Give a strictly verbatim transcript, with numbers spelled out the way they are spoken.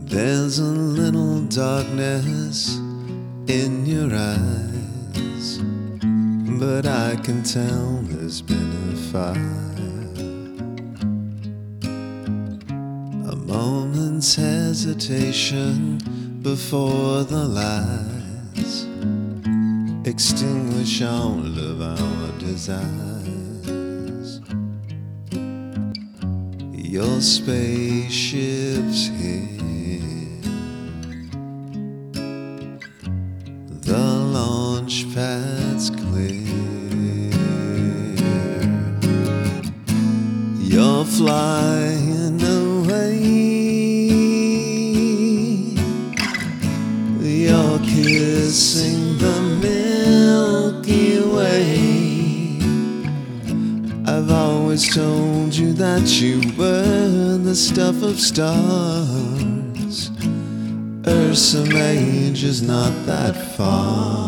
There's a little darkness in your eyes, but I can tell there's been a fire. A moment's hesitation before the lights extinguish all of our desires. Your spaceship's here, the launch pad's clear. You're flying away, you're kissing the Milky Way. I've always told you that you were the stuff of stars. Ursa Major's not that far.